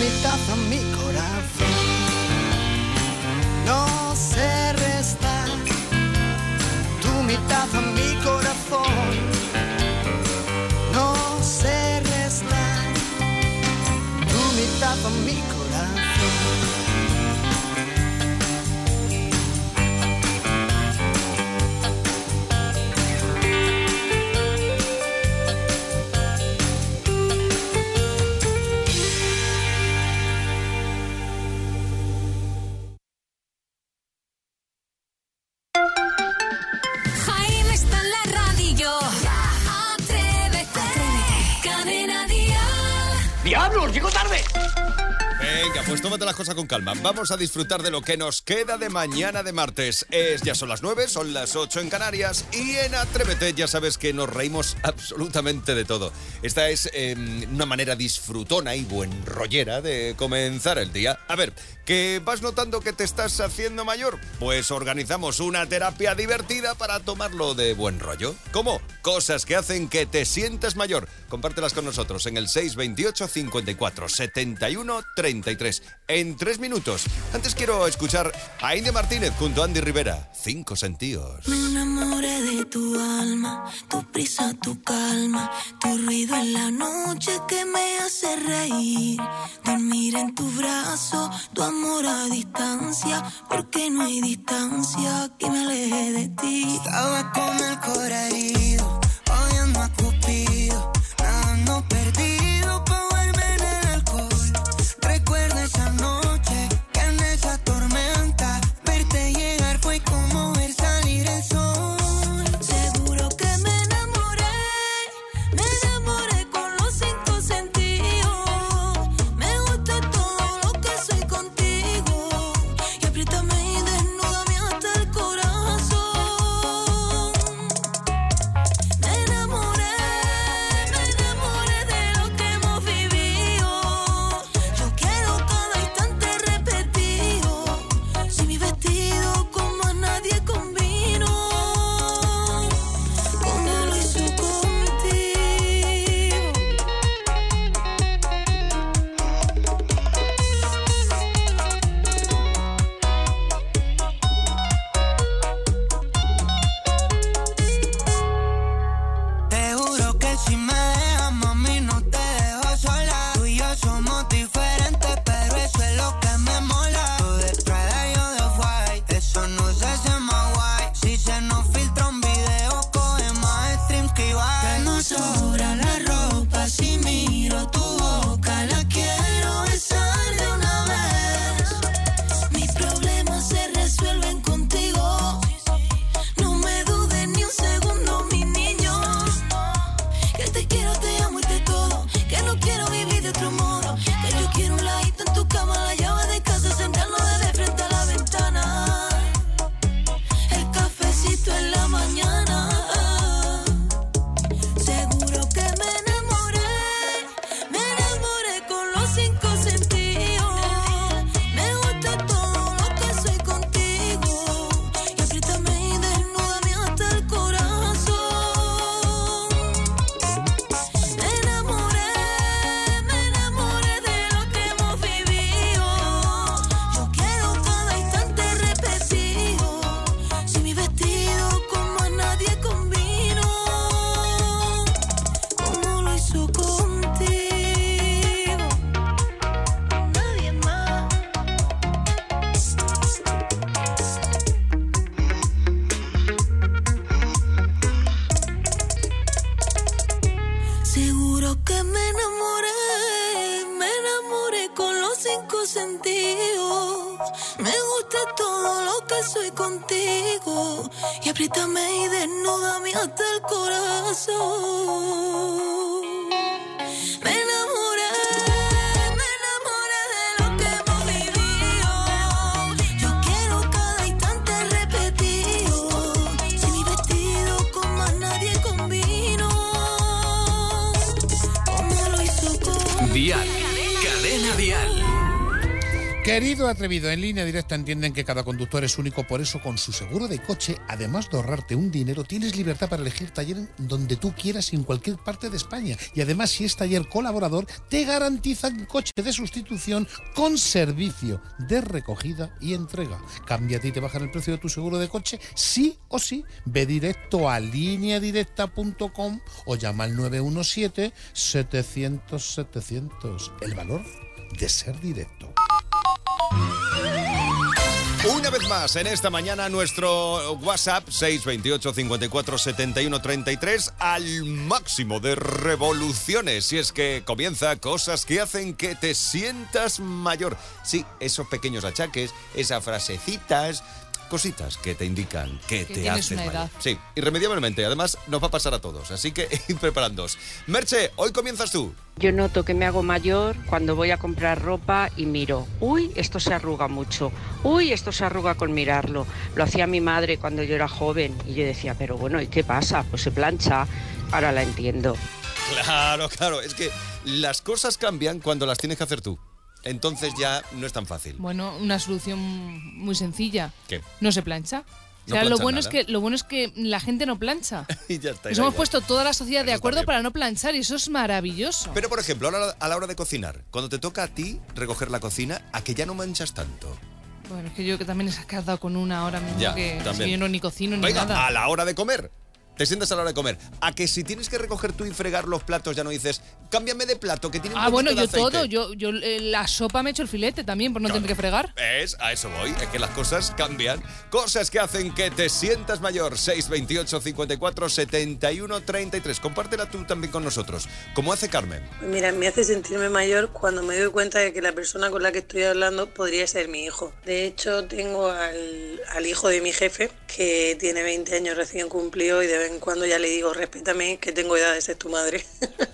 mitad a mi corazón. No se resta, tu mitad a mi corazón. No se resta, tu mitad a mi corazón. ¡Diablos! ¡Llego tarde! Venga, pues tómate las cosas con calma. Vamos a disfrutar de lo que nos queda de mañana de martes. Ya son las 9, son las 8 en Canarias. Y en Atrévete ya sabes que nos reímos absolutamente de todo. Esta es una manera disfrutona y buen rollera de comenzar el día. A ver, ¿que vas notando que te estás haciendo mayor? Pues organizamos una terapia divertida para tomarlo de buen rollo. ¿Cómo? Cosas que hacen que te sientas mayor. Compártelas con nosotros en el 628 54 71 33. En 3 minutos. Antes quiero escuchar a India Martínez junto a Andy Rivera. 5 sentidos. Me enamoré de tu alma, tu prisa, tu calma, tu ruido en la noche que me hace reír. Dormir en tu brazo, tu amor a distancia, porque no hay distancia que me aleje de ti. Estaba con el corazón herido, oyendo a Cupido, nadando perdido pa' volver en el alcohol. Recuerdo esa noche, que en esa tormenta, verte llegar fue como ver salir el sol. Seguro que me enamoré con los 5 sentidos. Me gusta todo lo que soy contigo, y apriétame y desnúdame hasta el corazón. Me enamoré de lo que hemos vivido. Yo quiero cada instante repetido. Si mi vestido como a nadie combino, como lo hizo contigo. Te juro que si me dejas, mami, no te dejo sola. Tú y yo somos diferentes, pero eso es lo que me mola. Tú de Prada y yo de Off-White, eso no se hace más guay. Si se nos filtra un video, coge más streams que Ibai. Que no sobra la ropa si miro tu boca. La quiero besar de una vez. Mis problemas se resuelven contigo. No me dudes ni un segundo, mi niño. Que te quiero, te amo y te todo. Que no quiero vivir de otro modo. Que yo quiero un ladito en tu cama, la llave de casa, sentarnos de frente a la ventana. El cafecito en la mañana. Seguro que me enamoré con los 5 sentidos. Me gusta todo lo que soy contigo, y apriétame y desnúdame hasta el corazón. Me enamoré de lo que hemos vivido. Yo quiero cada instante repetido. Si mi vestido como a nadie combino, como lo hizo contigo, nadie más. Seguro que me enamoré con los 5 sentidos. Me gusta todo lo que soy contigo, y apriétame y desnúdame hasta el corazón. Me enamoré de lo que hemos vivido. Yo quiero cada instante repetido. Si mi vestido como a nadie combino, como lo hizo contigo. Dial. Cadena Dial. Querido atrevido, en Línea Directa entienden que cada conductor es único, por eso con su seguro de coche, además de ahorrarte un dinero, tienes libertad para elegir taller donde tú quieras en cualquier parte de España. Y además, si es taller colaborador, te garantizan coche de sustitución con servicio de recogida y entrega. Cámbiate y te bajan el precio de tu seguro de coche, sí o sí. Ve directo a lineadirecta.com o llama al 917-700-700. El valor de ser directo. Una vez más, en esta mañana, nuestro WhatsApp 628 54 71 33 al máximo de revoluciones. Si es que comienza cosas que hacen que te sientas mayor. Sí, esos pequeños achaques, esas frasecitas, cositas que te indican que te hacen mayor. Edad. Sí, irremediablemente. Además, nos va a pasar a todos. Así que ir preparándoos. Merche, hoy comienzas tú. Yo noto que me hago mayor cuando voy a comprar ropa y miro. Uy, esto se arruga mucho. Uy, esto se arruga con mirarlo. Lo hacía mi madre cuando yo era joven. Y yo decía, pero bueno, ¿y qué pasa? Pues se plancha. Ahora la entiendo. Claro. Es que las cosas cambian cuando las tienes que hacer tú. Entonces ya no es tan fácil. Bueno, una solución muy sencilla. ¿Qué? No se plancha. No o sea, lo bueno nada. es que la gente no plancha. Y ya está. Nos hemos puesto toda la sociedad de acuerdo para no planchar y eso es maravilloso. Pero, por ejemplo, a la hora de cocinar, cuando te toca a ti recoger la cocina, ¿a que ya no manchas tanto? Bueno, es que yo que también he sacado con una ahora mismo Ya, que también. yo no ni cocino ni Venga, nada. a la hora de comer. Te sientas a la hora de comer. A que si tienes que recoger tú y fregar los platos ya no dices, cámbiame de plato que tiene un poquito bueno, de yo aceite. todo. Yo la sopa me he hecho el filete también por no tener que fregar. A eso voy, es que las cosas cambian. Cosas que hacen que te sientas mayor. 628 54 71 33. Compártela tú también con nosotros. ¿Cómo hace Carmen? Mira, me hace sentirme mayor cuando me doy cuenta de que la persona con la que estoy hablando podría ser mi hijo. De hecho, tengo al hijo de mi jefe, que tiene 20 años recién cumplido, y de vez en cuando ya le digo, respétame, que tengo edad de ser tu madre.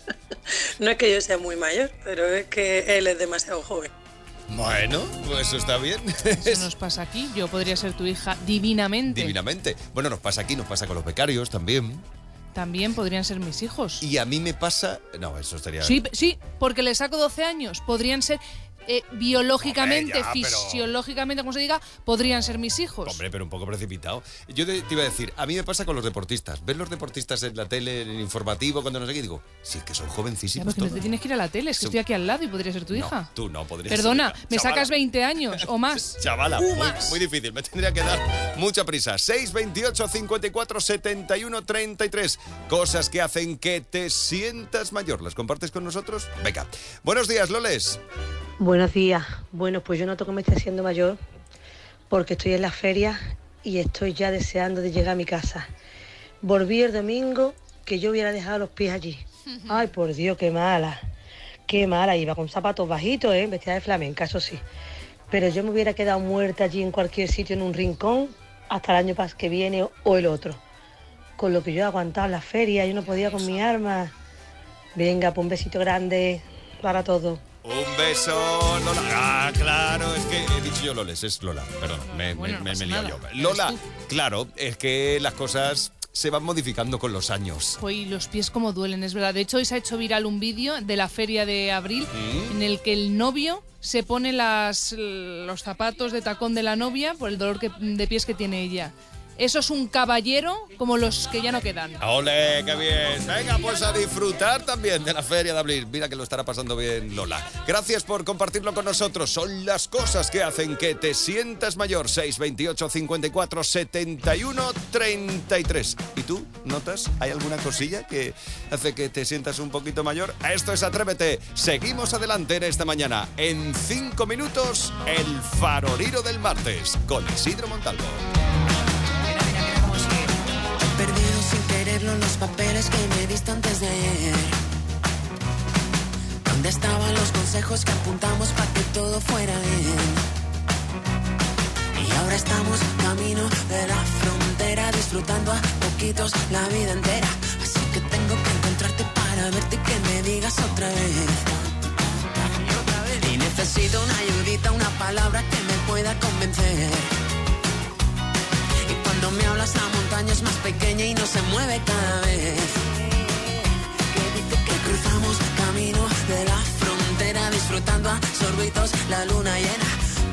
No es que yo sea muy mayor, pero es que él es demasiado joven. Bueno, pues eso está bien. Eso nos pasa aquí. Yo podría ser tu hija divinamente. Divinamente. Bueno, nos pasa aquí, nos pasa con los becarios también. También podrían ser mis hijos. Y a mí me pasa... No, eso sería... Sí, porque le saco 12 años. Podrían ser biológicamente, Hombre, ya, fisiológicamente, como se diga, podrían ser mis hijos. Hombre, pero un poco precipitado. Yo te iba a decir, a mí me pasa con los deportistas. ¿Ves los deportistas en la tele, en el informativo, cuando no sé qué? Digo, sí, es que son jovencísimos. Ya, porque no te tienes que ir a la tele, es que estoy aquí al lado y podría ser tu hija. No, tú no podrías. Perdona, ser, me chavala. sacas 20 años o más. Chavala, muy difícil, me tendría que dar mucha prisa. 628 54 71 33. Cosas que hacen que te sientas mayor. ¿Las compartes con nosotros? Venga. Buenos días, Loles. Buenos días. Bueno, pues yo noto que me estoy haciendo mayor porque estoy en la feria y estoy ya deseando de llegar a mi casa. Volví el domingo que yo hubiera dejado los pies allí. Ay, por Dios, qué mala. Qué mala. Iba con zapatos bajitos, vestida de flamenca, eso sí. Pero yo me hubiera quedado muerta allí en cualquier sitio, en un rincón, hasta el año que viene o el otro. Con lo que yo he aguantado en la feria, yo no podía con mi arma. Venga, pues un besito grande para todos. Un beso, Lola. Ah, claro, es que he dicho yo Loles, es Lola, perdón, me he liado yo. Lola, claro, es que las cosas se van modificando con los años. Pues los pies como duelen, es verdad. De hecho, hoy se ha hecho viral un vídeo de la feria de abril en el que el novio se pone los zapatos de tacón de la novia por el dolor de pies que tiene ella. Eso es un caballero como los que ya no quedan. ¡Ole, qué bien! Venga, pues a disfrutar también de la Feria de Abril. Mira que lo estará pasando bien Lola. Gracias por compartirlo con nosotros. Son las cosas que hacen que te sientas mayor. 628 54 71 33. ¿Y tú notas? ¿Hay alguna cosilla que hace que te sientas un poquito mayor? Esto es Atrévete. Seguimos adelante en esta mañana. En 5 minutos, el faroliro del martes con Isidro Montalvo. Perdido sin quererlo los papeles que me diste antes de ayer. ¿Dónde estaban los consejos que apuntamos para que todo fuera bien? Y ahora estamos camino de la frontera, disfrutando a poquitos la vida entera. Así que tengo que encontrarte para verte y que me digas otra vez. Y necesito una ayudita, una palabra que me pueda convencer. Cuando me hablas la montaña es más pequeña y no se mueve cada vez. Que cruzamos camino de la frontera, disfrutando a sorbitos la luna llena.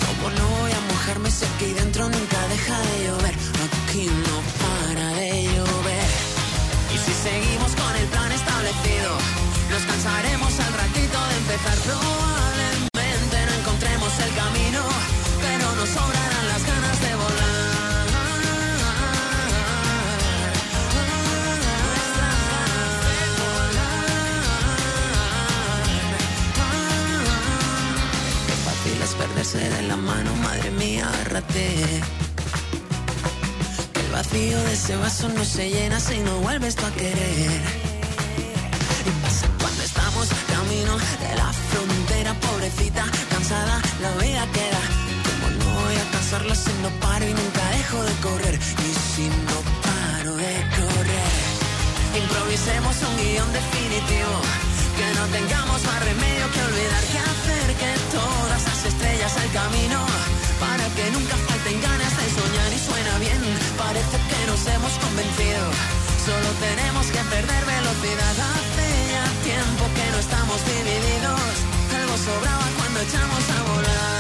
extrañarme, sé que ahí dentro nunca deja de llover. Aquí no para de llover. Y si seguimos con el plan establecido, nos cansaremos al ratito de empezar. Probablemente no encontremos el camino, pero nos sobrarán las ganas de volar. Perderse de la mano, madre mía, agárrate. El vacío de ese vaso no se llena si no vuelves tú a querer. Y pasa cuando estamos camino de la frontera, pobrecita, cansada, la vida queda. Como no voy a cansarla si no paro y nunca dejo de correr. Y si no paro de correr, improvisemos un guión definitivo. Que no tengamos más remedio que olvidar que hacer que todas las estrellas al camino, para que nunca falten ganas de soñar. Y suena bien, parece que nos hemos convencido. Solo tenemos que perder velocidad. Hace ya tiempo que no estamos divididos. Algo sobraba cuando echamos a volar.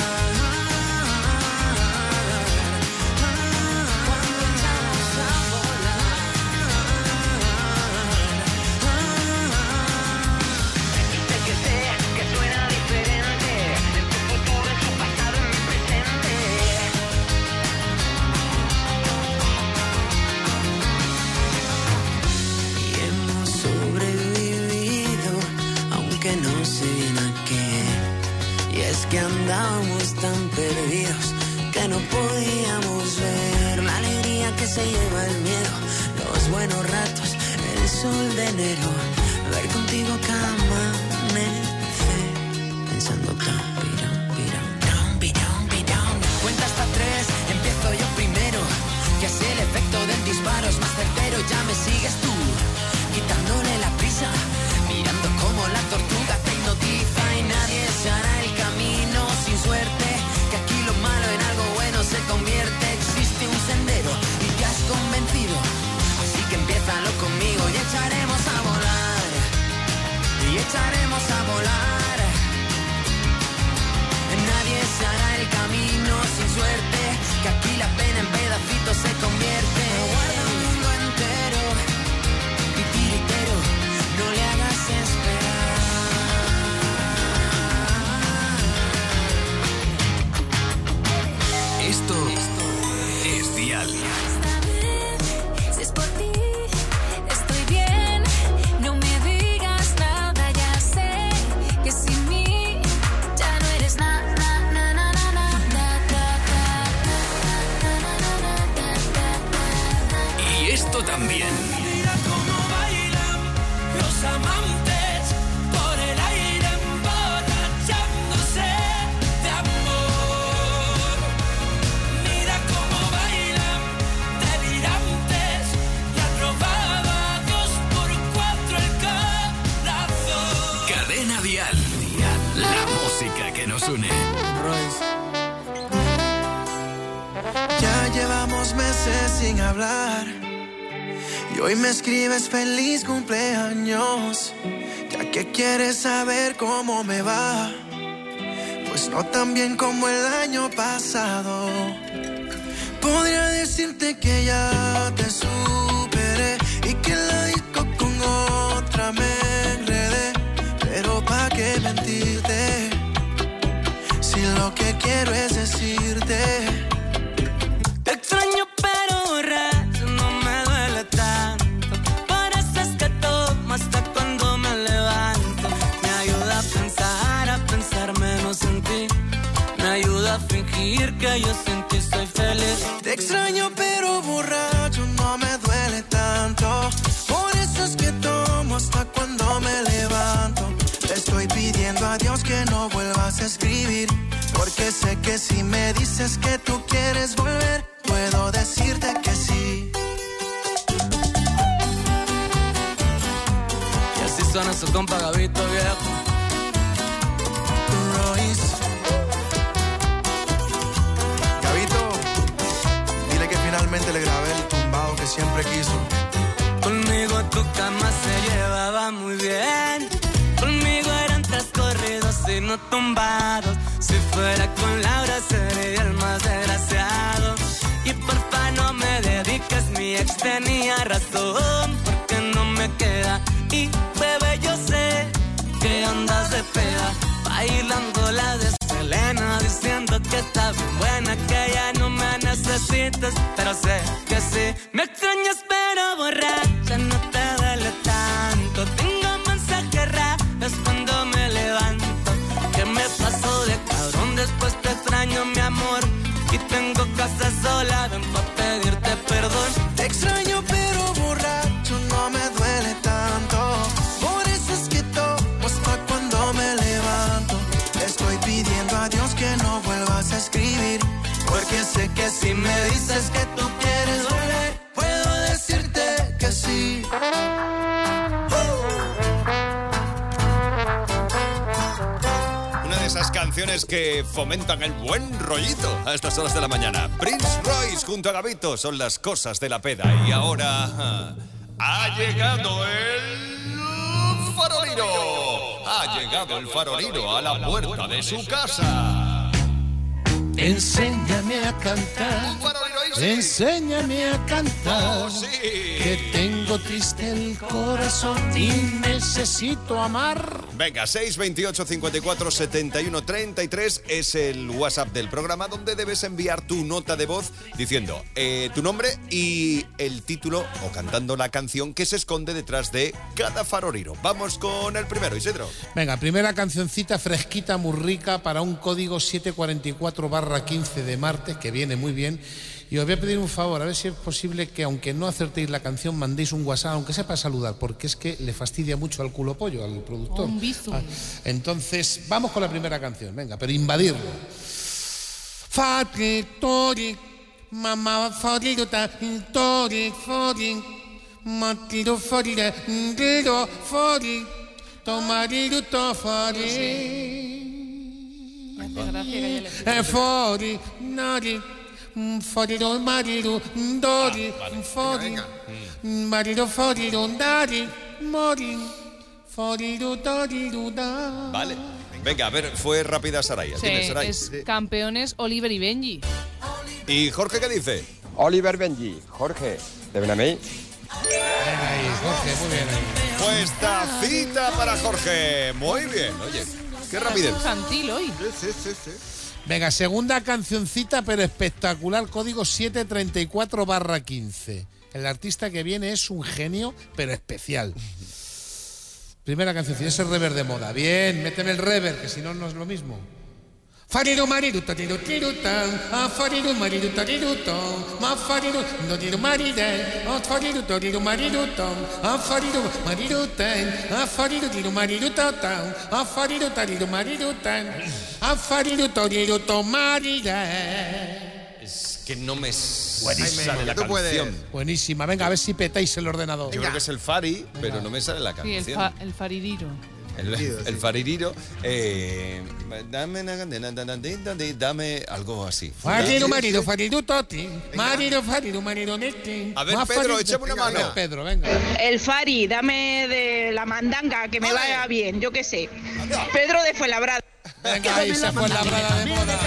Que andábamos tan perdidos que no podíamos ver la alegría que se lleva el miedo, los buenos ratos, el sol de enero, ver contigo cada amanecer, pensando cuenta hasta 3, empiezo yo primero, que así el efecto del disparo es más certero. Ya me sigues tú, quitándole la prisa, mirando como la tortuga te hipnotiza. Y nadie se hará el camino sin suerte, que aquí lo malo en algo bueno se convierte. Existe un sendero y te has convencido, así que empiézalo conmigo y echaremos a volar. Y echaremos a volar. Nadie se hará el camino sin suerte, que aquí la pena en pedacitos se convierte. Guarda un mundo entero, titiritero, no le hagas esperar. Esto es Dial. Si es por ti, estoy bien. No me digas nada, ya sé que sin mí ya no eres nada. Y esto también. Mira cómo bailan los amantes por el aire emborrachándose de amor. Mira cómo bailan delirantes y han robado a 2x4 el corazón. Cadena Dial. La música que nos une. Ya llevamos meses sin hablar y hoy me escribes feliz cumpleaños. Ya que quieres saber cómo me va, pues no tan bien como el año pasado. Podría decirte que ya te superé y que en la disco con otra me enredé, pero pa' qué mentirte si lo que quiero es decirte. Te extraño pero borracho no me duele tanto. Por eso es que tomo hasta cuando me levanto. Me ayuda a pensar menos en ti. Me ayuda a fingir que yo sin ti soy feliz. Te extraño pero borracho no me duele tanto. Por eso es que tomo hasta cuando me levanto. Te estoy pidiendo a Dios que no vuelvas a escribir, porque sé que si me dices que tú quieres volver, puedo decirte que sí. Y así suena su compa Gabito viejo. Royce. Gabito, dile que finalmente le grabé el tumbado que siempre quiso. Conmigo tu cama se llevaba muy bien. Conmigo eran 3 corridos y no uno tumbados. Si fuera con Laura sería el más desgraciado. Y porfa no me dediques, mi ex tenía razón, porque no me queda. Y bebé, yo sé que andas de peda, bailando la de Selena, diciendo que está bien buena, que ya no me necesitas, pero sé que sí. Me extrañas pero borracha, no te duele tanto. Tengo mensajes raros cuando me levanto. ¿Qué me pasó de cabrón? Después te extraño, mi amor, y tengo casa sola, ven pa' pedirte perdón. Te extraño pero borracho no me duele tanto. Por eso es que tomo hasta cuando me levanto. Estoy pidiendo a Dios que no vuelvas a escribir, porque sé que si me dices que tú quieres volver, puedo decirte que sí. Una de esas canciones que fomentan el buen rollito a estas horas de la mañana. Prince Royce junto a Gabito son las cosas de la peda. Y ahora ha llegado el farolino. Ha llegado el farolino a la puerta de su casa. Enséñame a cantar, enséñame a cantar, Oh, sí. que tengo triste el corazón y necesito amar. Venga, 628 54 71 33 es el WhatsApp del programa donde debes enviar tu nota de voz diciendo tu nombre y el título o cantando la canción que se esconde detrás de cada farolino. Vamos con el primero, Isidro. Venga, primera cancioncita fresquita, muy rica, para un código 744/15 de martes, que viene muy bien. Y os voy a pedir un favor, a ver si es posible que, aunque no acertéis la canción, mandéis un WhatsApp, aunque sea para saludar, porque es que le fastidia mucho al culo pollo, al productor. Un bizum. Entonces, vamos con la primera canción, venga, pero invadirlo. Fari, tori, mamá, fari, tori, fari, matiro, fari, riro, fari, tomariro, fari. Me hace gracia que haya elegido. Fari, nari. Forido, marido, dori, fori, marido, forido, dari, mori, forido, dorido, da. Vale. Venga, a ver, fue rápida Saraya. Sí, Dime, Saray. es campeones Oliver y Benji. ¿Y Jorge qué dice? Oliver Benji, Jorge, ¿te ven a mí? Venga ahí, Jorge, muy bien ahí. Pues tacita para Jorge. Muy bien, oye, qué rapidez. Es infantil hoy. Sí. Venga, segunda cancioncita, pero espectacular, código 734/15. El artista que viene es un genio, pero especial. Primera cancioncita, ese rever de moda. Bien, méteme el rever, que si no, no es lo mismo. Fariru mariru tariru tirutan, a fariru mariru tariru ton, ma fariru tariru maride, a fariru tariru mariru ton, a fariru mariru ten, a fariru tariru mariru tan, a fariru tariru mariru tan, a fariru tariru ton maride. Es que no me Buenísimo, sale la tú puedes. canción. Buenísima, venga, a ver si petáis el ordenador. Yo creo que es el Fari, pero no me sale la Sí, canción. el faririro. El faririro. Dame algo así. Fariru mariru fariru toti, mariru fariru mariru neti. A ver, Pedro, échame una mano. A ver, Pedro, venga. El Fari, dame de la mandanga, que me vaya bien, yo qué sé. Pedro de Fuenlabrada. Venga, ahí se fue la brada de moda.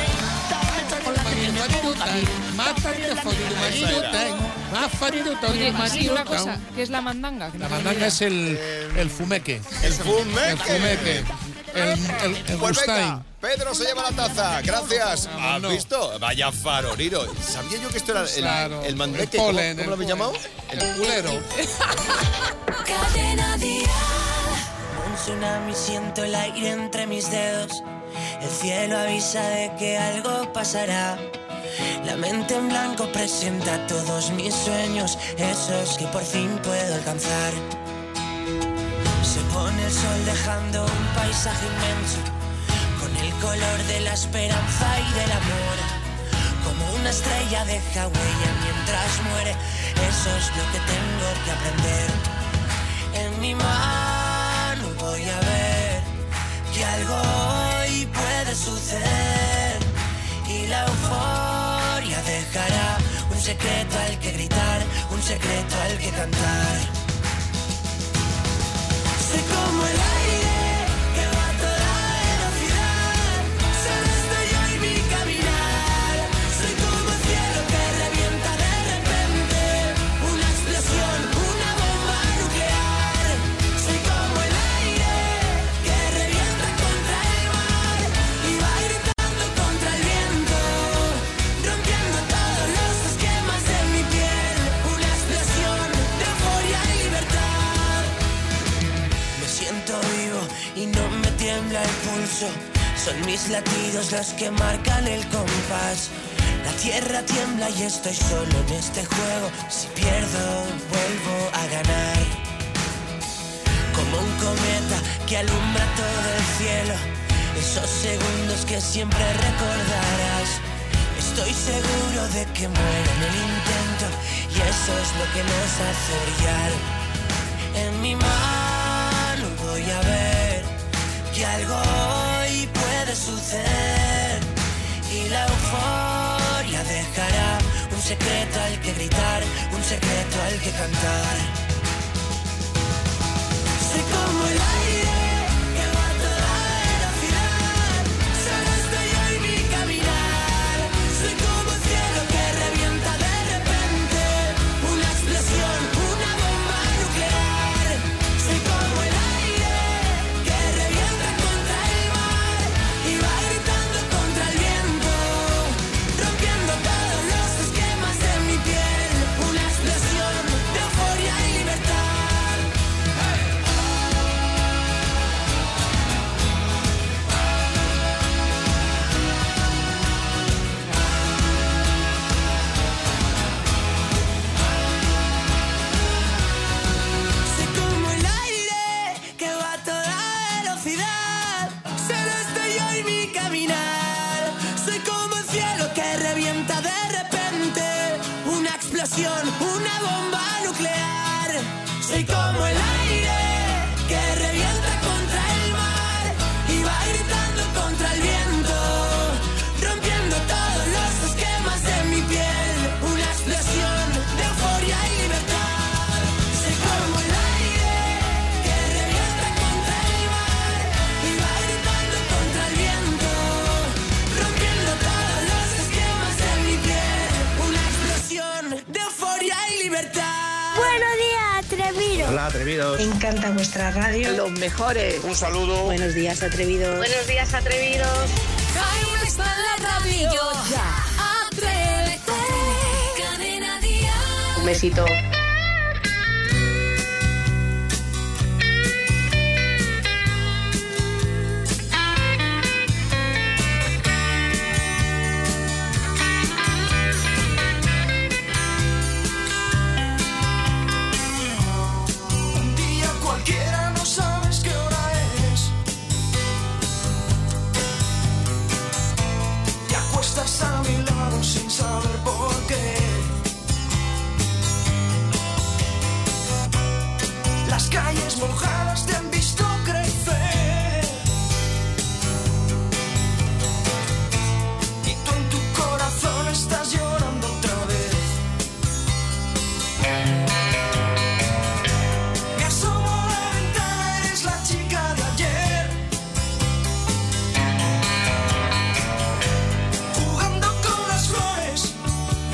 Oye, sí, una cosa, ¿qué es la mandanga? Que La no tengo mandanga idea. es el fumeque. El fumeque. El fumeque. El Pues Gustain. venga, Pedro se lleva la taza. Gracias. ¿Has visto? Vaya farolino. Sabía yo que esto era Claro, el mandeque. el polen, ¿Cómo lo habéis llamado? El culero. Cadena Dial. Un tsunami, siento el aire entre mis dedos. El cielo avisa de que algo pasará. La mente en blanco presenta todos mis sueños, esos que por fin puedo alcanzar. Se pone el sol dejando un paisaje inmenso, con el color de la esperanza y del amor. Como una estrella deja huella mientras muere, eso es lo que tengo que aprender. En mi mano voy a ver que algo hoy puede suceder, y la euforia dejará un secreto al que gritar, un secreto al que cantar. Sé como el aire que va a toda velocidad, pulso, son mis latidos los que marcan el compás. La tierra tiembla y estoy solo en este juego. Si pierdo, vuelvo a ganar. Como un cometa que alumbra todo el cielo, esos segundos que siempre recordarás. Estoy seguro de que muero en el intento y eso es lo que nos hace brillar. En mi mano voy a ver que algo hoy puede suceder y la euforia dejará un secreto al que gritar, un secreto al que cantar. Soy como el aire que va a toda velocidad, solo estoy yo y mi caminar. Soy como el cielo que revienta de repente, una explosión, una bomba nuclear. Soy como el aire que revienta contra el mar y va gritando contra el viento, rompiendo todos los esquemas de mi piel. Una explosión de euforia y libertad. Soy como el aire que va a toda velocidad, solo estoy yo y mi caminar. Soy como el cielo que revienta de repente, una explosión, una bomba nuclear. Soy como el aire que revienta contra el mar y va gritando contra el viento, rompiendo todos los esquemas de mi piel. Una explosión de euforia y libertad. Soy como el aire que revienta contra el mar y va gritando contra el viento, rompiendo todos los esquemas de mi piel. Una explosión de euforia y libertad. Buenos días, Atrevidos. Hola, Atrevidos. Me encanta vuestra radio. Los mejores. Un saludo. Buenos días, Atrevidos. Buenos días, Atrevidos. Jaime está en la radio. Atrévete. Cadena Dial. Un besito. Un día cualquiera no sabes qué hora es. Te acuestas a mi lado sin saber por qué. Las calles mojadas te han visto crecer. Y tú en tu corazón estás llorando otra vez. Me asomo a la ventana, eres la chica de ayer. Jugando con las flores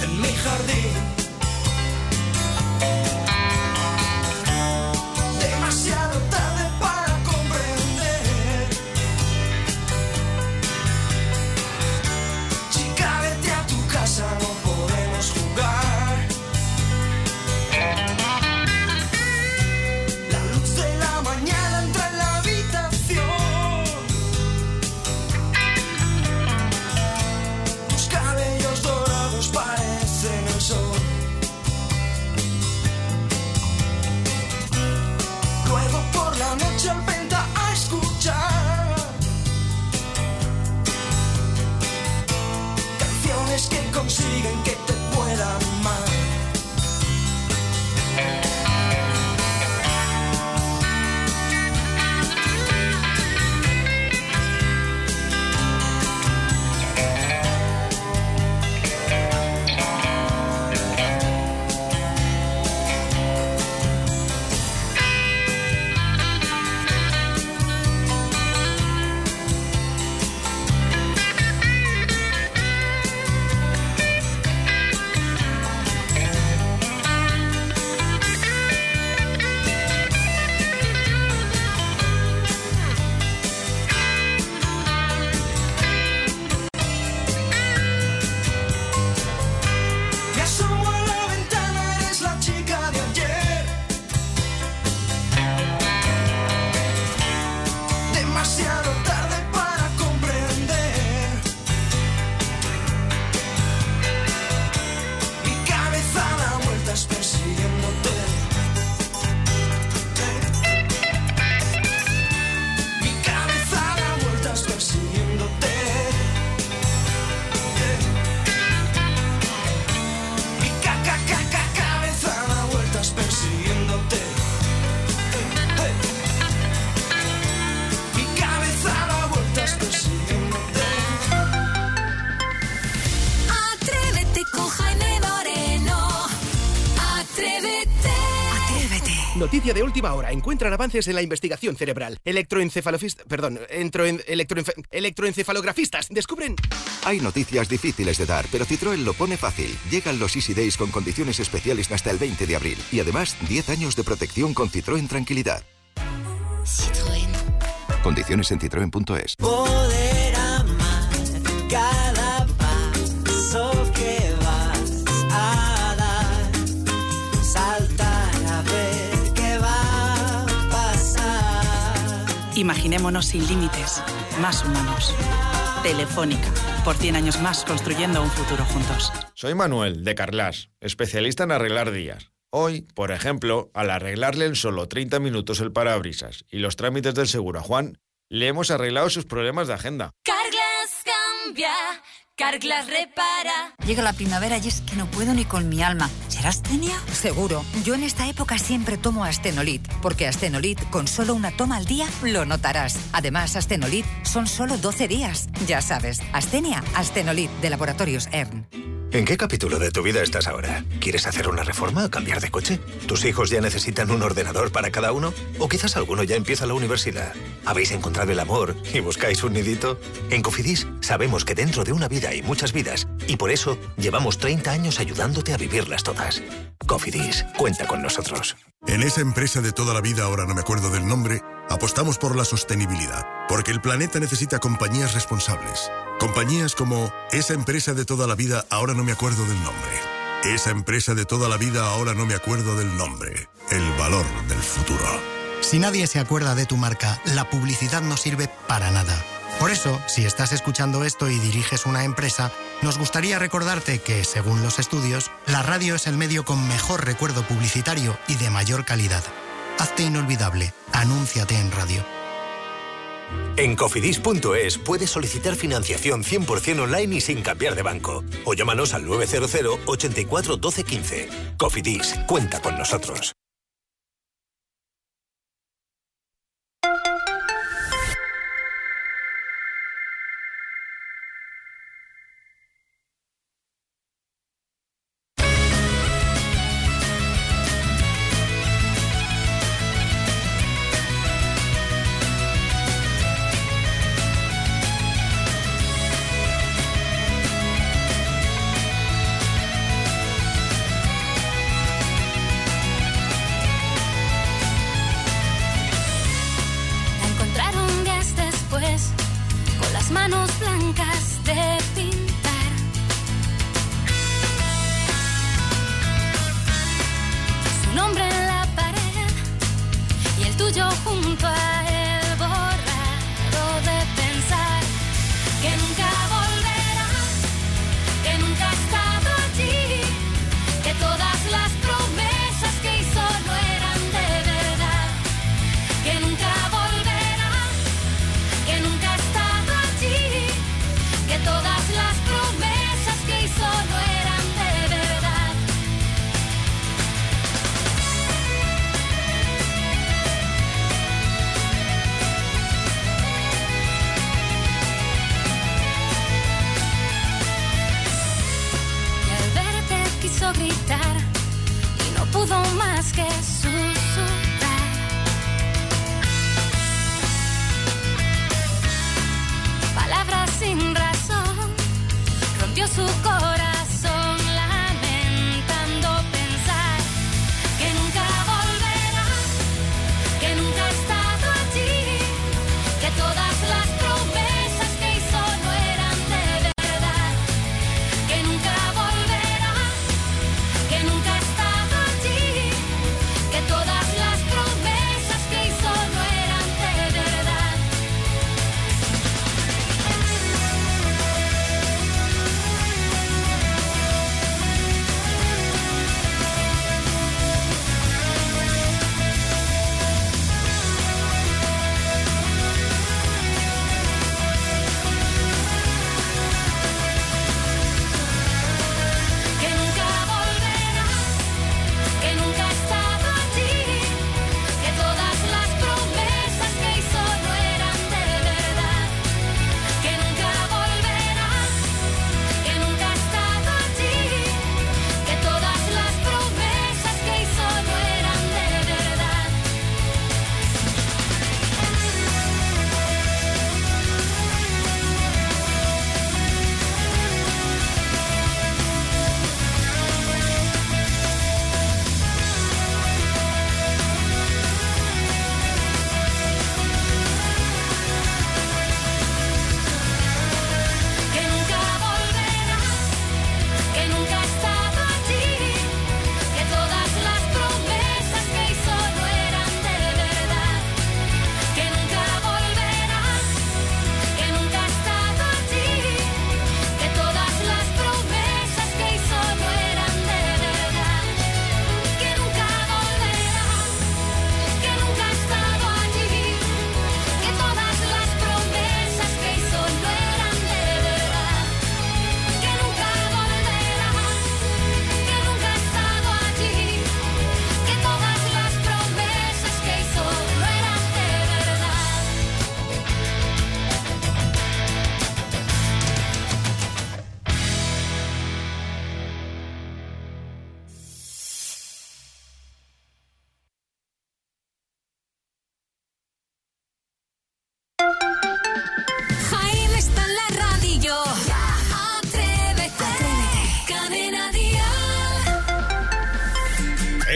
Noticia de última hora. Encuentran avances en la investigación cerebral. Electroencefalografistas descubren... Hay noticias difíciles de dar, pero Citroën lo pone fácil. Llegan los Easy Days con condiciones especiales hasta el 20 de abril. Y además, 10 años de protección con Citroën Tranquilidad. Citroën. Condiciones en citroen.es. Poder amar cada paso que vas a dar. Saltar a ver qué va a pasar. Imaginémonos sin límites, más humanos. Telefónica, por 100 años más construyendo un futuro juntos. Soy Manuel, de Carglass, especialista en arreglar días. Hoy, por ejemplo, al arreglarle en solo 30 minutos el parabrisas y los trámites del seguro a Juan, le hemos arreglado sus problemas de agenda. Carglass cambia, Carglass repara. Llega la primavera y es que no puedo ni con mi alma. ¿Será Astenia? Seguro. Yo en esta época siempre tomo Astenolit, porque Astenolit, con solo una toma al día, lo notarás. Además, Astenolit son solo 12 días. Ya sabes, Astenia, Astenolit, de Laboratorios ERN. ¿En qué capítulo de tu vida estás ahora? ¿Quieres hacer una reforma o cambiar de coche? ¿Tus hijos ya necesitan un ordenador para cada uno? ¿O quizás alguno ya empieza la universidad? ¿Habéis encontrado el amor y buscáis un nidito? En Cofidis sabemos que dentro de una vida hay muchas vidas y por eso llevamos 30 años ayudándote a vivirlas todas. Cofidis, cuenta con nosotros. En esa empresa de toda la vida, ahora no me acuerdo del nombre, apostamos por la sostenibilidad, porque el planeta necesita compañías responsables. Compañías como esa empresa de toda la vida, ahora no me acuerdo del nombre. Esa empresa de toda la vida, ahora no me acuerdo del nombre. El valor del futuro. Si nadie se acuerda de tu marca, la publicidad no sirve para nada. Por eso, si estás escuchando esto y diriges una empresa, nos gustaría recordarte que, según los estudios, la radio es el medio con mejor recuerdo publicitario y de mayor calidad. Hazte inolvidable. Anúnciate en radio. En cofidis.es puedes solicitar financiación 100% online y sin cambiar de banco. O llámanos al 900 84 12 15. Cofidis, cuenta con nosotros.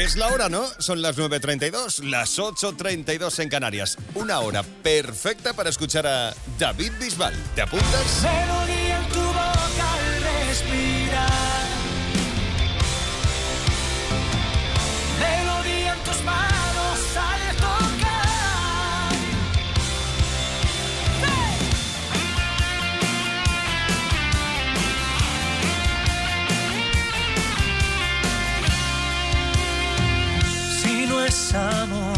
¿Ves la hora, no? Son las 9:32, las 8:32 en Canarias. Una hora perfecta para escuchar a David Bisbal. ¿Te apuntas? Melodía en tu boca al respirar. Melodía en tus manos al tocar. Si no es amor,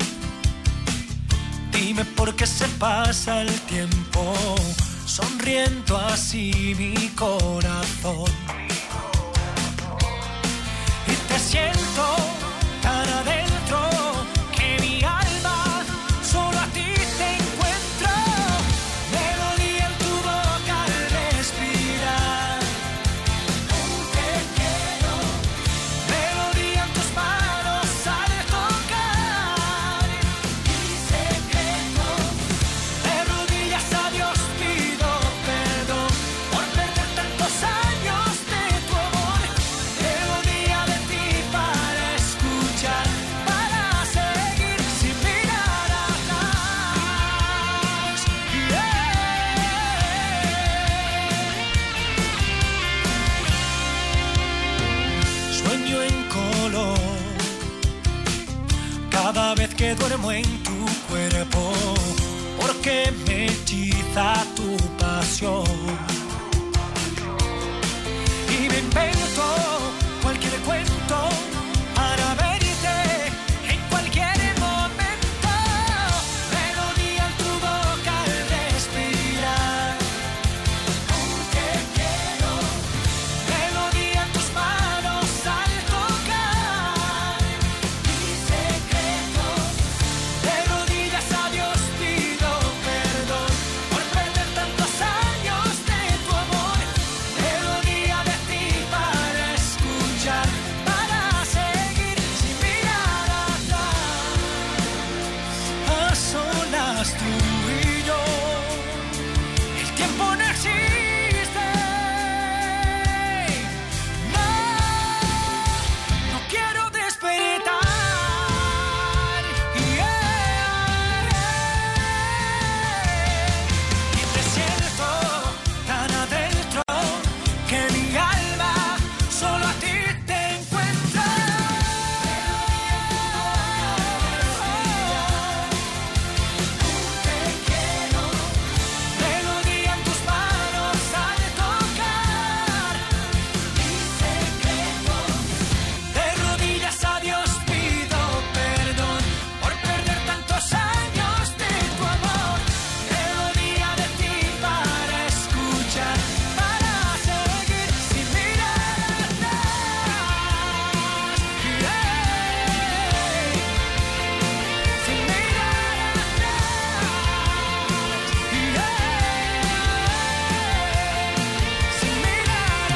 dime por qué se pasa el tiempo sonriendo así mi corazón. Y te siento tan adentro que mi alma solo a ti te encuentro. Melodía en tu boca al respirar. Te quiero. Melodía en tus manos al tocar. Mi secreto. De rodillas a Dios pido perdón por perder tantos años de tu amor. Melodía de ti para escuchar, para seguir sin mirar atrás. Sueño en color cada vez que duermo en tu cuerpo, porque me hechiza tu pasión. Y me invento cualquier cuento para verte en cualquier momento. Melodía en tu boca al respirar. Te quiero. Melodía en tus manos al tocar. Mi secreto. De rodillas a Dios pido perdón por perder tantos años de tu amor. Melodía de ti para escuchar, para seguir sin mirar atrás. A solas tú y yo, el tiempo no existe. No quiero despertar. Y te siento tan adentro que mi alma solo a ti te encuentra. Te quiero. Melodía en tus manos al tocar. Mi secreto. De rodillas a Dios pido perdón por perder tantos años de tu amor. Melodía de ti para escuchar, para seguir sin mirar atrás. Sin mirar atrás. Sin mirar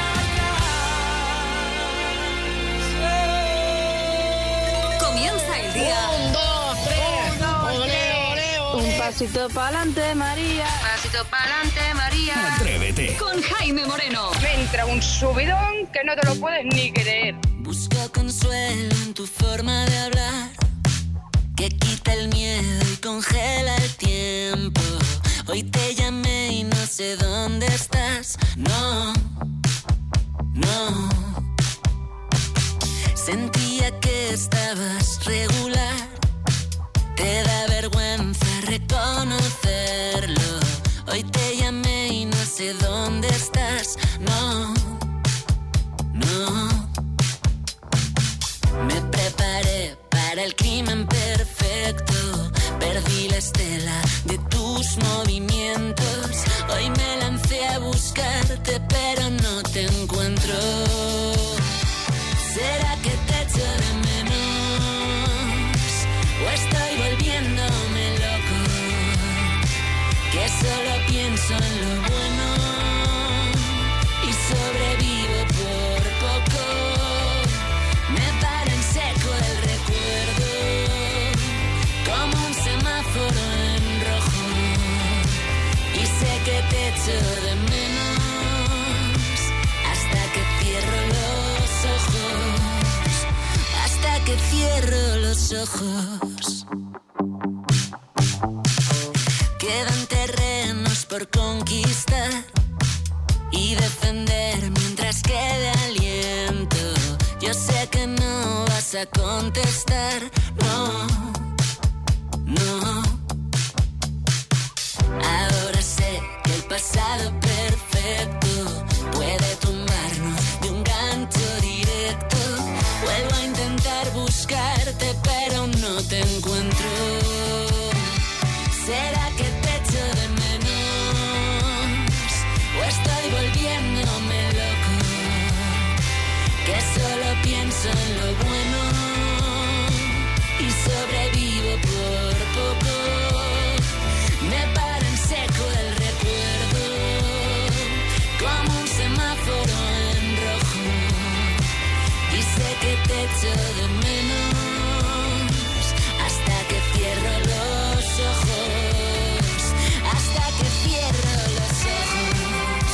atrás. Comienza el día. 1, 2, 3, Un pasito pa'lante, María. Pasito pa'lante, María. Atrévete. Con Jaime Moreno. Me entra un subidón que no te lo puedes ni creer. Busco consuelo en tu forma de hablar, que quita el miedo y congela el tiempo. Hoy te llamé y no sé dónde estás. No, no. Sentía que estabas regular. Te da vergüenza reconocerlo. Hoy te llamé y no sé dónde estás. No, no. Me preparé para el crimen perfecto. Perdí la estela de tus movimientos. Hoy me lancé a buscarte, pero no te encuentro. ¿Será que te echo de menos? ¿O estoy volviéndome loco? Que solo pienso en lo bueno y sobrevivo por poco. Me para en seco el recuerdo, como un semáforo en rojo. Y sé que te echo de menos hasta que cierro los ojos. Hasta que ojos. Quedan terrenos por conquistar y defender mientras quede aliento. Yo sé que no vas a contestar, no, no. Ahora sé que el pasado perfecto puede tomarnos de un gancho directo. Vuelvo a intentar buscarte, pero no te encuentro. ¿Será que te echo de menos? ¿O estoy volviéndome loco? Que solo pienso en lo bueno y sobrevivo por poco. Me para en seco el recuerdo, como un semáforo en rojo. Y sé que te echo de menos hasta que cierro los ojos, hasta que cierro los ojos.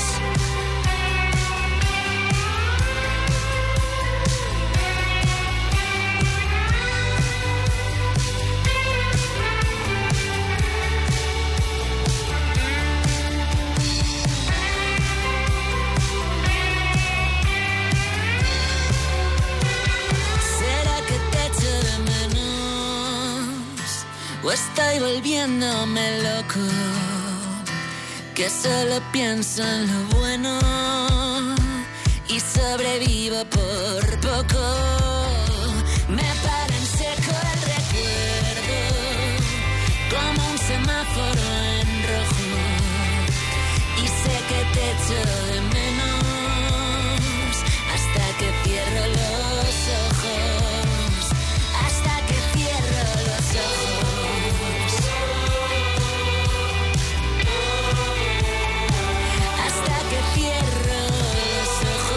¿Será que te echo de menos? ¿O estoy volviéndome loco? Que solo pienso en lo bueno y sobrevivo por poco. Me para en seco el recuerdo, como un semáforo en rojo. Y sé que te echo de menos hasta que cierro los ojos, hasta que cierro los ojos, hasta que cierro los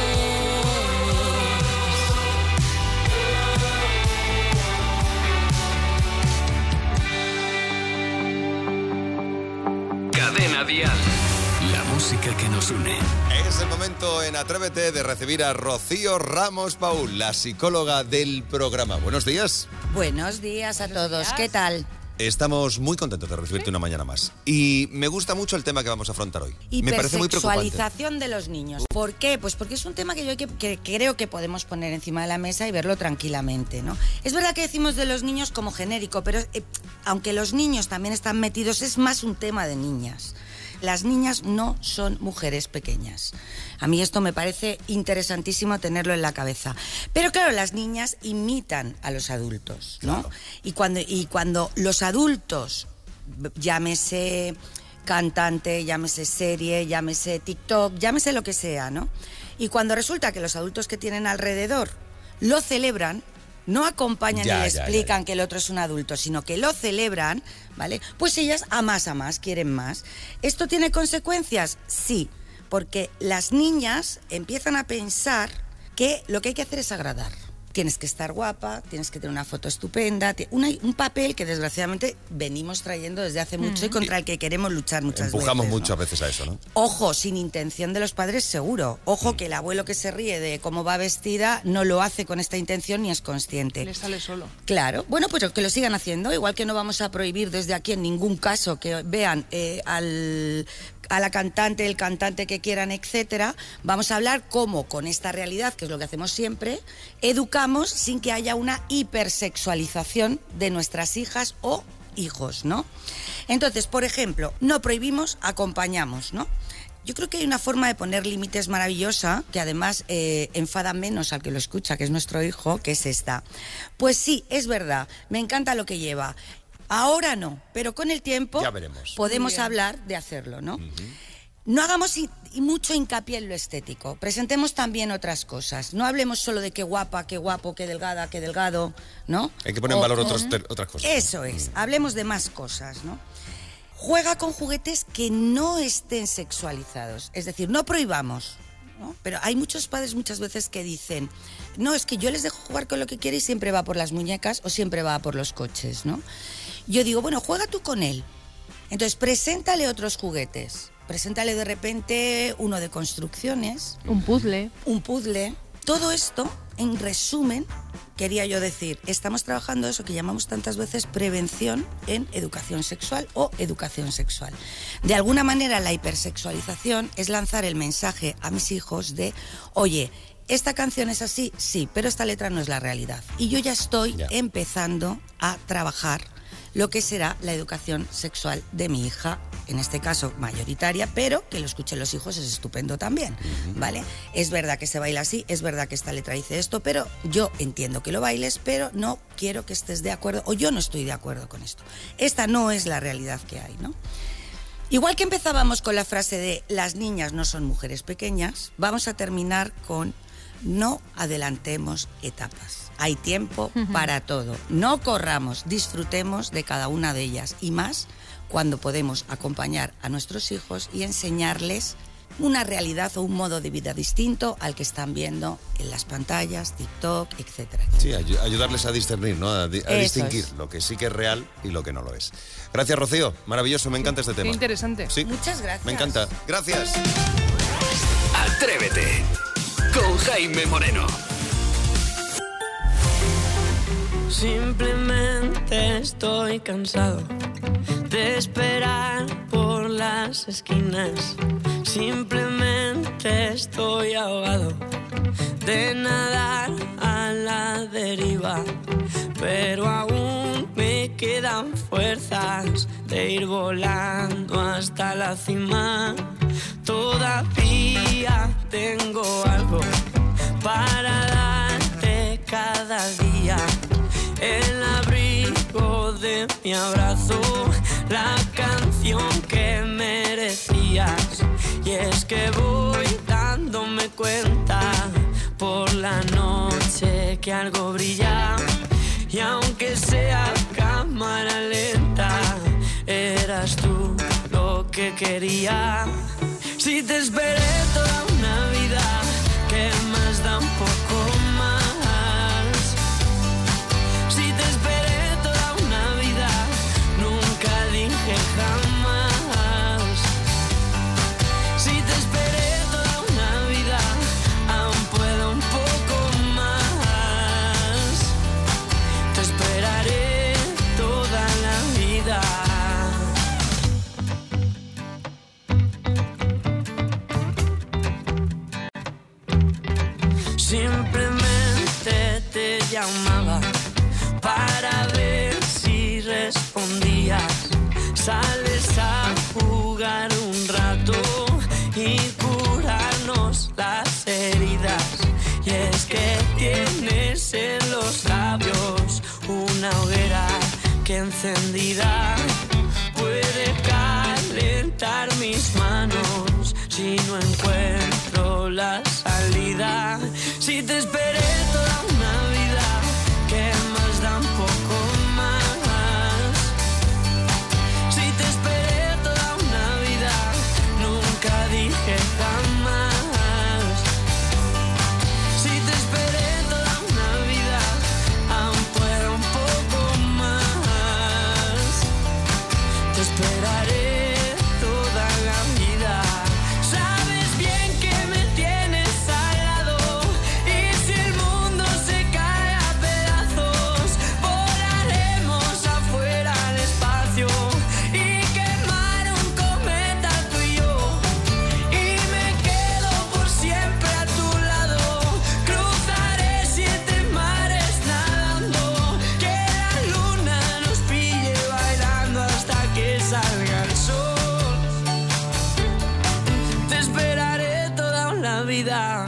ojos. Cadena Dial. La música que nos une. Es el momento en Atrévete de recibir a Rocío Ramos Paul, la psicóloga del programa. Buenos días. Buenos días a todos. ¿Qué tal? Estamos muy contentos de recibirte una mañana más. Y me gusta mucho el tema que vamos a afrontar hoy. Me parece muy preocupante. Hipersexualización de los niños. ¿Por qué? Pues porque es un tema que creo que podemos poner encima de la mesa y verlo tranquilamente, ¿no? Es verdad que decimos de los niños como genérico, pero aunque los niños también están metidos, es más un tema de niñas. Las niñas no son mujeres pequeñas. A mí esto me parece interesantísimo tenerlo en la cabeza. Pero claro, las niñas imitan a los adultos, ¿no? Claro. Y cuando los adultos, llámese cantante, llámese serie, llámese TikTok, llámese lo que sea, ¿no? Y cuando resulta que los adultos que tienen alrededor lo celebran, no acompañan y le explican que el otro es un adulto, sino que lo celebran, ¿vale? Pues ellas a más, quieren más. ¿Esto tiene consecuencias? Sí, porque las niñas empiezan a pensar que lo que hay que hacer es agradar. Tienes que estar guapa, tienes que tener una foto estupenda, un papel que desgraciadamente venimos trayendo desde hace mucho y contra el que queremos luchar muchas veces. Empujamos muchas veces a eso, ¿no? Ojo, sin intención de los padres seguro. Ojo que el abuelo que se ríe de cómo va vestida no lo hace con esta intención ni es consciente. Le sale solo. Claro, bueno, pues que lo sigan haciendo, igual que no vamos a prohibir desde aquí en ningún caso que vean a la cantante, el cantante que quieran, etcétera. Vamos a hablar cómo con esta realidad, que es lo que hacemos siempre, educamos sin que haya una hipersexualización de nuestras hijas o hijos, ¿no? Entonces, por ejemplo, no prohibimos, acompañamos, ¿no? Yo creo que hay una forma de poner límites maravillosa, que además enfada menos al que lo escucha, que es nuestro hijo, que es esta. Pues sí, es verdad, me encanta lo que lleva. Ahora no, pero con el tiempo ya veremos. Podemos hablar de hacerlo, ¿no? No hagamos mucho hincapié en lo estético, presentemos también otras cosas. No hablemos solo de qué guapa, qué guapo, qué delgada, qué delgado, ¿no? Hay que poner en valor otras cosas. Eso es, hablemos de más cosas, ¿no? Juega con juguetes que no estén sexualizados, es decir, no prohibamos, ¿no? Pero hay muchos padres muchas veces que dicen, no, es que yo les dejo jugar con lo que quiere y siempre va por las muñecas o siempre va por los coches, ¿no? Yo digo, bueno, juega tú con él. Entonces, preséntale otros juguetes. Preséntale de repente uno de construcciones. Un puzzle. Un puzzle. Todo esto, en resumen, quería yo decir, estamos trabajando eso que llamamos tantas veces prevención en educación sexual o educación sexual. De alguna manera la hipersexualización es lanzar el mensaje a mis hijos de, oye, esta canción es así, sí, pero esta letra no es la realidad. Y yo ya estoy empezando a trabajar lo que será la educación sexual de mi hija, en este caso mayoritaria, pero que lo escuchen los hijos es estupendo también, ¿vale? Es verdad que se baila así, es verdad que esta letra dice esto, pero yo entiendo que lo bailes, pero no quiero que estés de acuerdo, o yo no estoy de acuerdo con esto. Esta no es la realidad que hay, ¿no? Igual que empezábamos con la frase de las niñas no son mujeres pequeñas, vamos a terminar con no adelantemos etapas. Hay tiempo para todo. No corramos, disfrutemos de cada una de ellas y más cuando podemos acompañar a nuestros hijos y enseñarles una realidad o un modo de vida distinto al que están viendo en las pantallas, TikTok, etcétera. Sí, ayudarles a discernir, ¿no? A distinguir lo que sí que es real y lo que no lo es. Gracias, Rocío. Maravilloso, me encanta este tema. Qué interesante. Sí. Muchas gracias. Me encanta. Gracias. Atrévete con Jaime Moreno. Simplemente estoy cansado de esperar por las esquinas. Simplemente estoy ahogado de nadar a la deriva. Pero aún me quedan fuerzas de ir volando hasta la cima. Todavía tengo algo para darte cada día. El abrigo de mi abrazo, la canción que merecías. Y es que voy dándome cuenta por la noche que algo brilla. Y aunque sea cámara lenta, eras tú lo que quería. Si te esperé toda una vida, ¿qué más da un poco más? Si te esperé toda una vida, nunca dije jamás. Si te esperé toda una vida, aún puedo un poco más. Te esperaré toda la vida. Simplemente te llamaba para ver si respondías. Sales a jugar un rato y curarnos las heridas. Y es que tienes en los labios una hoguera que encendida puede calentar mis manos si no encuentro la salida. Si te esperé toda una vida, ¿qué más da un poco más? Si te esperé toda una vida, nunca dije jamás. Si te esperé toda una vida, aún puedo un poco más. Te esperaré toda la vida. Sabes bien que me tienes al lado. Y si el mundo se cae a pedazos, volaremos afuera al espacio y quemar un cometa tú y yo. Y me quedo por siempre a tu lado. Cruzaré 7 mares nadando. Que la luna nos pille bailando hasta que salga el sol. Te esperaré toda una vida.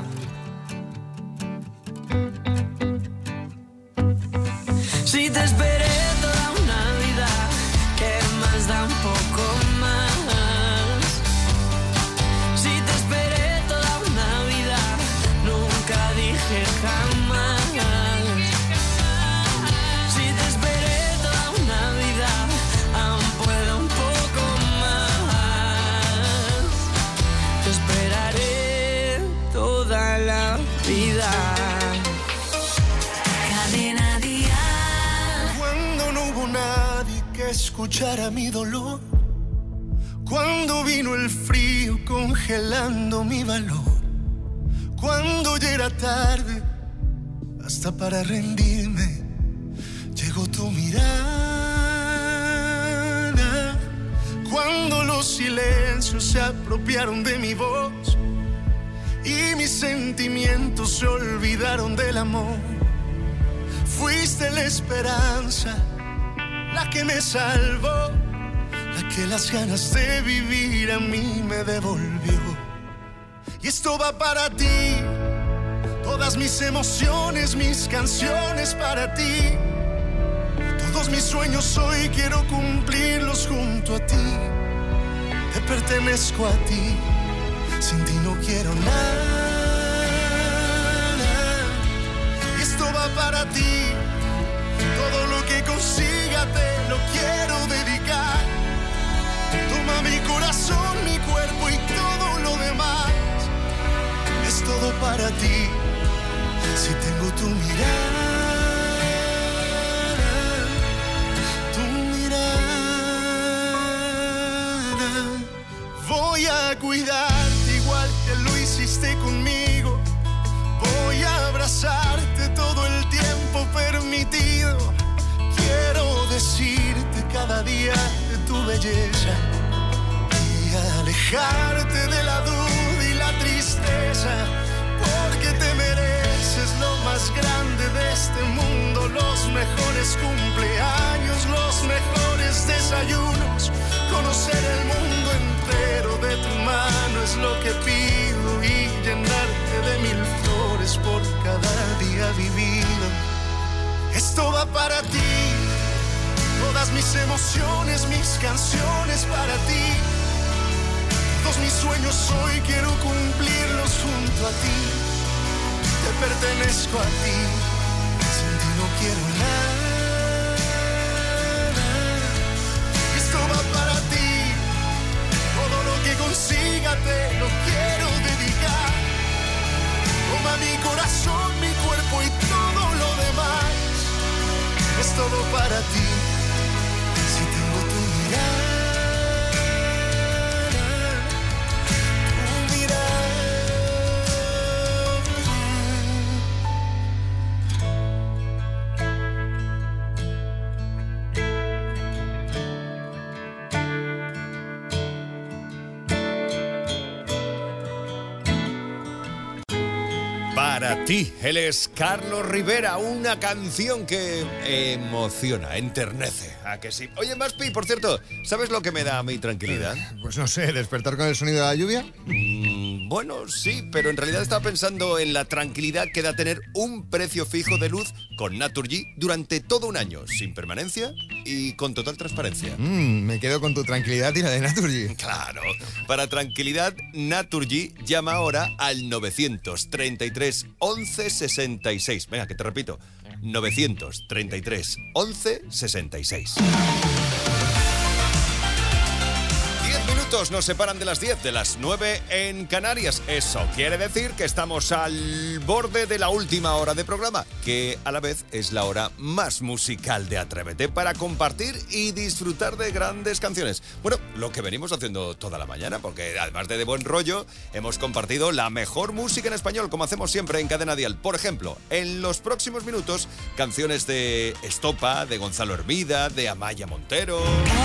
Si te esperé toda una vida, ¿qué más da un poco más? Si te esperé toda una vida, nunca dije jamás. Si te esperé toda una vida, aún puedo un poco más. Te esperaré toda la vida. Cadena Dial. Cuando no hubo nadie que escuchara mi dolor, cuando vino el frío congelando mi valor, cuando ya era tarde, hasta para rendirme. Llegó tu mirada, cuando los silencios se apropiaron de mi voz y mis sentimientos se olvidaron del amor. Fuiste la esperanza, la que me salvó, la que las ganas de vivir a mí me devolvió. Y esto va para ti, todas mis emociones, mis canciones para ti. Todos mis sueños hoy quiero cumplirlos junto a ti. Te pertenezco a ti, sin ti no quiero nada. Y esto va para ti, todo lo que consiga te lo quiero dedicar. Toma mi corazón, mi cuerpo y todo lo demás. Es todo para ti, si tengo tu mirada. Voy a cuidarte igual que lo hiciste conmigo. Voy a abrazarte todo el tiempo permitido. Quiero decirte cada día de tu belleza y alejarte de la duda y la tristeza, porque te mereces lo más grande de este mundo, los mejores cumpleaños, los mejores desayunos. Conocer el mundo entero de tu mano es lo que pido, y llenarte de 1000 flores por cada día vivido. Esto va para ti, todas mis emociones, mis canciones para ti. Todos mis sueños hoy quiero cumplirlos junto a ti. Te pertenezco a ti, sin ti no quiero nada. Va para ti, todo lo que consiga te lo quiero dedicar. Toma mi corazón, mi cuerpo y todo lo demás. Es todo para ti, si tengo tu mirada. Para ti, él es Carlos Rivera, una canción que emociona, enternece, ¿a que sí? Oye, Maspi, por cierto, ¿sabes lo que me da a mí tranquilidad? Pues no sé, ¿despertar con el sonido de la lluvia? Bueno, sí, pero en realidad estaba pensando en la tranquilidad que da tener un precio fijo de luz con Naturgy durante todo un año, sin permanencia y con total transparencia. Me quedo con tu tranquilidad y la de Naturgy. Claro, para tranquilidad, Naturgy llama ahora al 933 11 66. Venga, que te repito, 933 11 66. 10 minutos nos separan de las 10, de las 9 en Canarias. Eso quiere decir que estamos al borde de la última hora de programa, que a la vez es la hora más musical de Atrévete, para compartir y disfrutar de grandes canciones. Bueno, lo que venimos haciendo toda la mañana, porque además de buen rollo, hemos compartido la mejor música en español, como hacemos siempre en Cadena Dial. Por ejemplo, en los próximos minutos, canciones de Estopa, de Gonzalo Hermida, de Amaya Montero.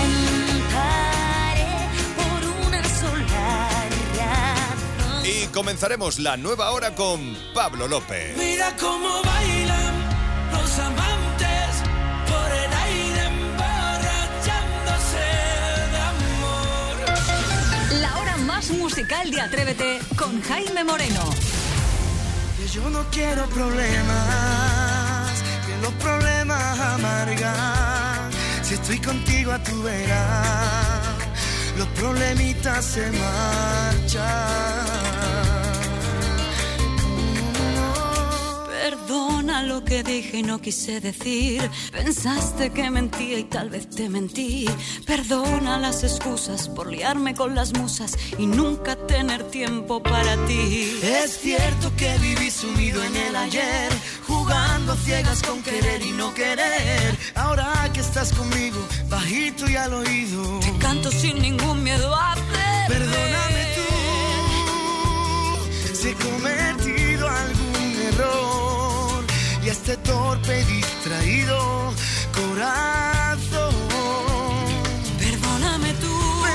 Y comenzaremos la nueva hora con Pablo López. Mira cómo bailan los amantes por el aire emborrachándose de amor. La hora más musical de Atrévete con Jaime Moreno. Que yo no quiero problemas, que los problemas amargan. Si estoy contigo a tu vera, los problemitas se marchan. Perdona lo que dije y no quise decir. Pensaste que mentía y tal vez te mentí. Perdona las excusas por liarme con las musas y nunca tener tiempo para ti. Es cierto que viví sumido en el ayer, jugando a ciegas con querer y no querer. Ahora que estás conmigo, bajito y al oído, te canto sin ningún miedo a perder. Perdóname tú, si he cometido algún error y este torpe y distraído corazón. Perdóname tú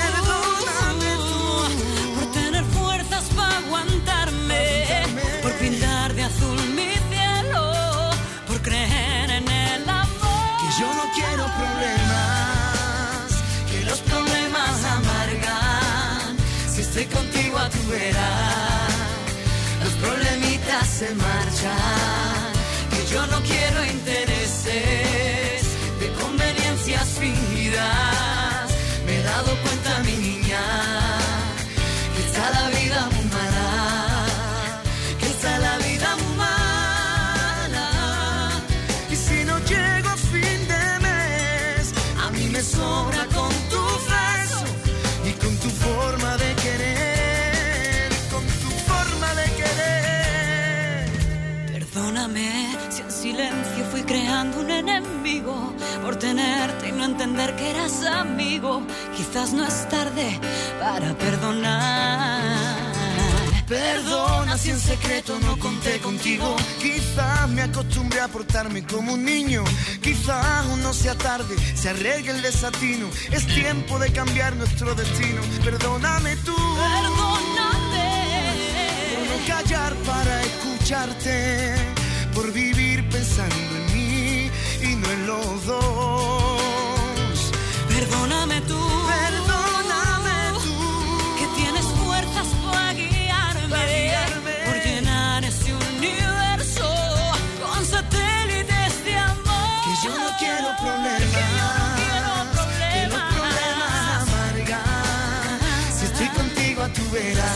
por tener fuerzas para aguantarme, por pintar de azul mi cielo, por creer en el amor. Que yo no quiero problemas, que los problemas amargan. Si estoy contigo a tu vera, los problemitas se marchan. Que yo no quiero intereses de conveniencias fingidas. Me he dado cuenta, mi niña, que está la vida muy mala, que está la vida muy mala. Y si no llego a fin de mes, a mí me sobra con tu beso y con tu forma de querer, con tu forma de querer. Perdóname si en silencio fui creando un enemigo por tenerte y no entender que eras amigo. Quizás no es tarde para perdonar. Perdona si en secreto no conté contigo. Quizás me acostumbré a portarme como un niño. Quizás aún no sea tarde, se arregle el desatino. Es tiempo de cambiar nuestro destino. Perdóname tú. Perdóname. Por no callar para escucharte, por vivir pensando en mí y no en los dos. Perdóname tú. Perdóname tú. Que tienes fuerzas para guiarme, por llenar ese universo con satélites de amor. Que yo no quiero problemas, que los problemas amargan. Si estoy contigo a tu vera,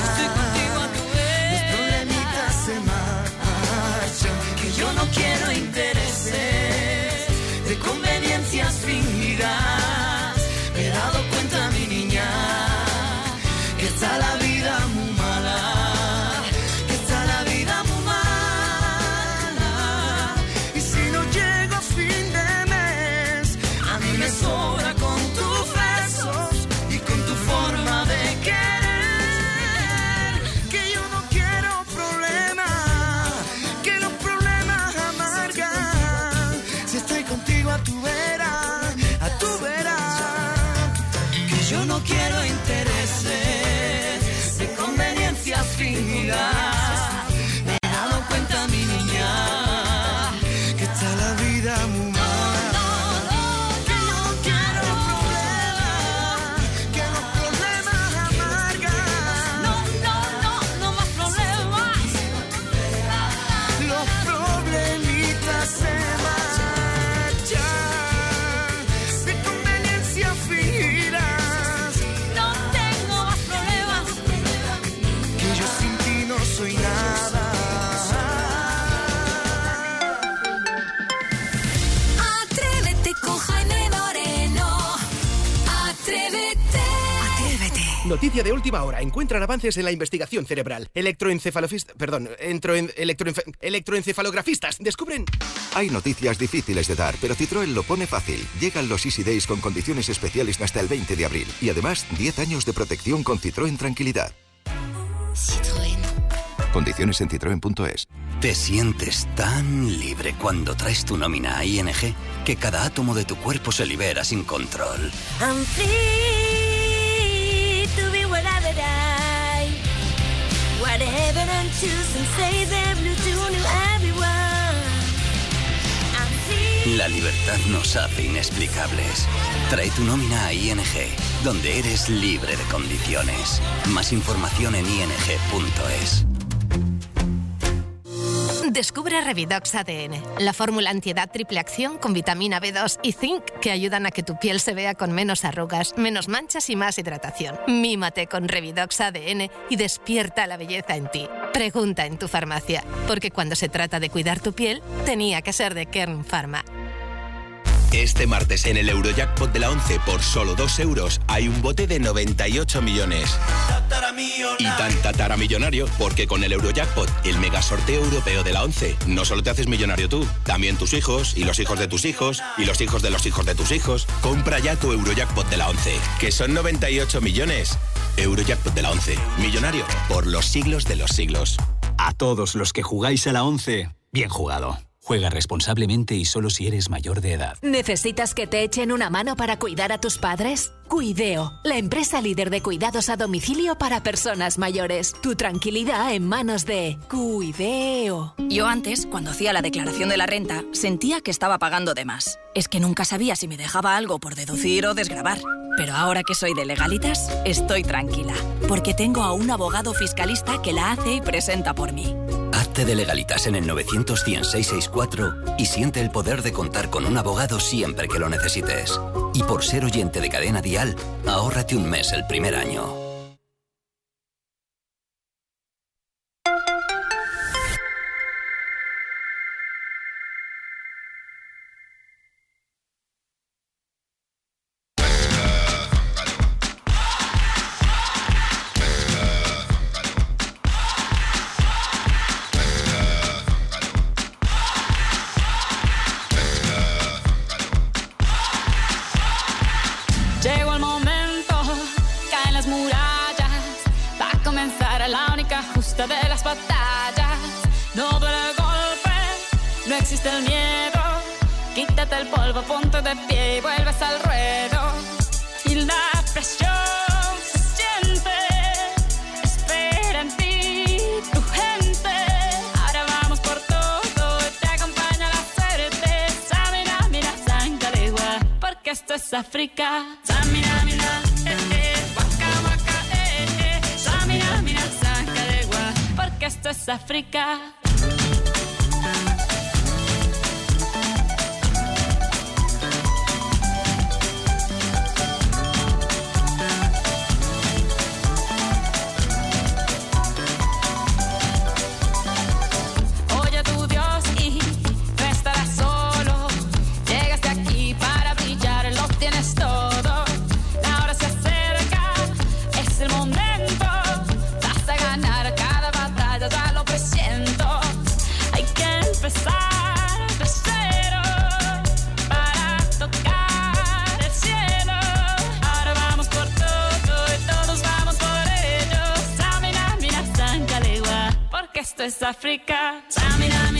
los problemitas se marchan. Que yo no quiero intereses de conveniencias fingidas. Me he dado cuenta, mi niña, que está la vida muy mala, que está la vida muy mala. Y si no llego a fin de mes, a mí me sobra con tus besos y con tu forma de querer. Que yo no quiero problemas, que los problemas amargan. Si estoy contigo a tu vera, a tu vera. Que yo no quiero intereses de conveniencias fingidas. Me he dado cuenta, mi niña, que está la vida muy mala. Que no quiero problemas, que los problemas amargan. No más problemas. Los problemitas se marchan de conveniencias fingidas. No tengo más problemas. Que yo sin ti no soy nada. Atrévete con Jaime Moreno. Atrévete. Noticia de última hora. Encuentran avances en la investigación cerebral. Electroencefalografistas descubren... Hay noticias difíciles de dar, pero Citroën lo pone fácil. Llegan los Easy Days con condiciones especiales hasta el 20 de abril. Y además, 10 años de protección con Citroën Tranquilidad. Citroën. Condiciones en citroen.es. Te sientes tan libre cuando traes tu nómina a ING que cada átomo de tu cuerpo se libera sin control. I'm free to be whatever I. Whatever I'm choosing, say the blue to everyone. I'm free. La libertad nos hace inexplicables. Trae tu nómina a ING, donde eres libre de condiciones. Más información en ing.es. Descubre Revidox ADN, la fórmula antiedad triple acción con vitamina B2 y zinc que ayudan a que tu piel se vea con menos arrugas, menos manchas y más hidratación. Mímate con Revidox ADN y despierta la belleza en ti. Pregunta en tu farmacia, porque cuando se trata de cuidar tu piel, tenía que ser de Kern Pharma. Este martes en el Eurojackpot de la 11 por solo 2 euros hay un bote de 98 millones. Y tan tataramillonario porque con el Eurojackpot, el mega sorteo europeo de la 11, no solo te haces millonario tú, también tus hijos y los hijos de tus hijos y los hijos de los hijos de tus hijos. Compra ya tu Eurojackpot de la 11, que son 98 millones. Eurojackpot de la 11, millonario por los siglos de los siglos. A todos los que jugáis a la 11, bien jugado. Juega responsablemente y solo si eres mayor de edad. ¿Necesitas que te echen una mano para cuidar a tus padres? Cuideo, la empresa líder de cuidados a domicilio para personas mayores. Tu tranquilidad en manos de Cuideo. Yo antes, cuando hacía la declaración de la renta, sentía que estaba pagando de más. Es que nunca sabía si me dejaba algo por deducir o desgravar. Pero ahora que soy de Legalitas, estoy tranquila, porque tengo a un abogado fiscalista que la hace y presenta por mí. Hazte de Legalitas en el 900-100-664 y siente el poder de contar con un abogado siempre que lo necesites. Y por ser oyente de Cadena Dial, ahórrate un mes el primer año. Llegó el momento, caen las murallas, va a comenzar la única justa de las batallas. No duele el golpe, no existe el miedo, quítate el polvo, ponte de pie y vuelves al ruedo. Y la presión se siente, espera en ti tu gente. Ahora vamos por todo, te acompaña la suerte. Samina, mira, Sangalegua, porque esto es África. Samina, mira, waka, waka, Samina, mira, Sangalegua, porque esto es África. Oye a tu Dios y no estarás solo. Llegaste aquí para brillar, lo tienes todo. La hora se acerca, es el momento. Vas a ganar cada batalla, ya lo presiento. Hay que empezar de cero para tocar el cielo. Ahora vamos por todo y todos vamos por ello. Samina, mira, Sangalegua, porque esto es África. Samina, mira.